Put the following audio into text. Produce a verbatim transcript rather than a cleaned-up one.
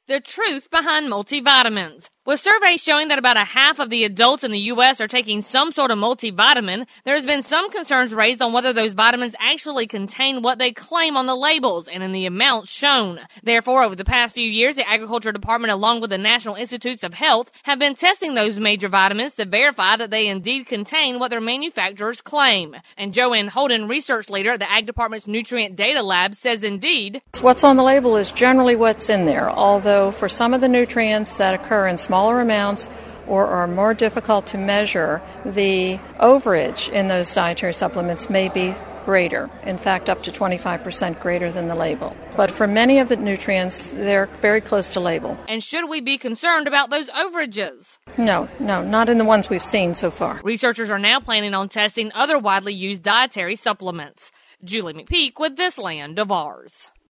The truth behind multivitamins. With surveys showing that about a half of the adults in the U S are taking some sort of multivitamin, there has been some concerns raised on whether those vitamins actually contain what they claim on the labels and in the amounts shown. Therefore, over the past few years, the Agriculture Department, along with the National Institutes of Health, have been testing those major vitamins to verify that they indeed contain what their manufacturers claim. And Joanne Holden, research leader at the Ag Department's Nutrient Data Lab, says indeed, what's on the label is generally what's in there, although for some of the nutrients that occur in smaller amounts or are more difficult to measure, the overage in those dietary supplements may be greater, in fact up to twenty-five percent greater than the label. But for many of the nutrients, they're very close to label. And should we be concerned about those overages? No, no, not in the ones we've seen so far. Researchers are now planning on testing other widely used dietary supplements. Julie McPeak with This Land of Ours.